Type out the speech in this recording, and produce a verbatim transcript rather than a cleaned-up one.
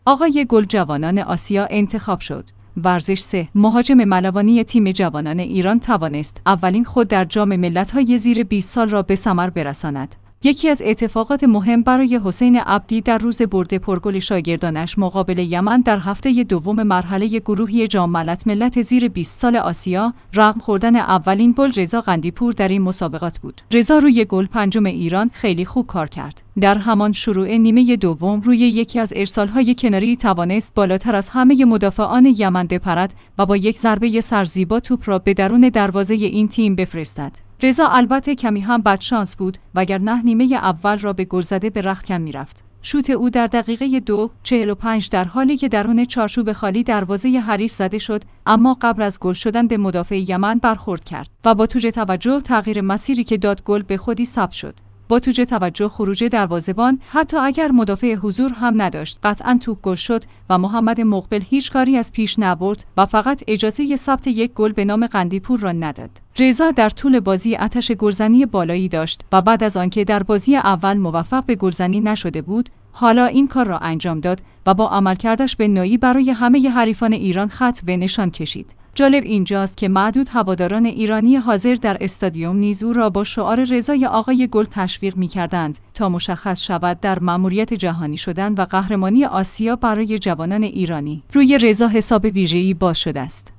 آقای گل جوانان آسیا انتخاب شد. ورزش سه. مهاجم ملوانی تیم جوانان ایران توانست اولین خود در جام ملت‌های زیر بیست سال را به ثمر برساند. یکی از اتفاقات مهم برای حسین عبدی در روز برد پرگل شاگردانش مقابل یمن در هفته دوم مرحله گروهی جام ملت ملت زیر بیست سال آسیا رقم خوردن اولین گل رضا قندیپور در این مسابقات بود. رضا روی گل پنجم ایران خیلی خوب کار کرد. در همان شروع نیمه دوم روی یکی از ارسال‌های کناری توانست بالاتر از همه مدافعان یمن بپرد و با یک ضربه سرزیبا توپ را به درون دروازه این تیم بفرستد. رضا البته کمی هم بدشانس بود وگرنه نیمه اول را به گلزده به رختکن می‌رفت. شوت او در دقیقه دو چهل و پنج در حالی که درون چارچوب خالی دروازه حریف زده شد، اما قبل از گل شدن به مدافع یمن برخورد کرد و با توجه توجه تغییر مسیری که داد گل به خودی ثبت شد. با توجه توجه خروج دروازه‌بان حتی اگر مدافع حضور هم نداشت قطعاً توپ گل شد و محمد مقبل هیچ کاری از پیش نبرد و فقط اجازه ثبت یک گل به نام قندیپور را نداد. رضا در طول بازی آتش گلزنی بالایی داشت و بعد از آنکه در بازی اول موفق به گلزنی نشده بود، حالا این کار را انجام داد و با عملکردش به نوعی برای همه حریفان ایران خط و نشان کشید. جالب اینجاست که معدود هواداران ایرانی حاضر در استادیوم نیز او را با شعار رضای آقای گل تشویق می‌کردند تا مشخص شود در مأموریت جهانی شدن و قهرمانی آسیا برای جوانان ایرانی روی رضا حساب ویژه‌ای باز شده است.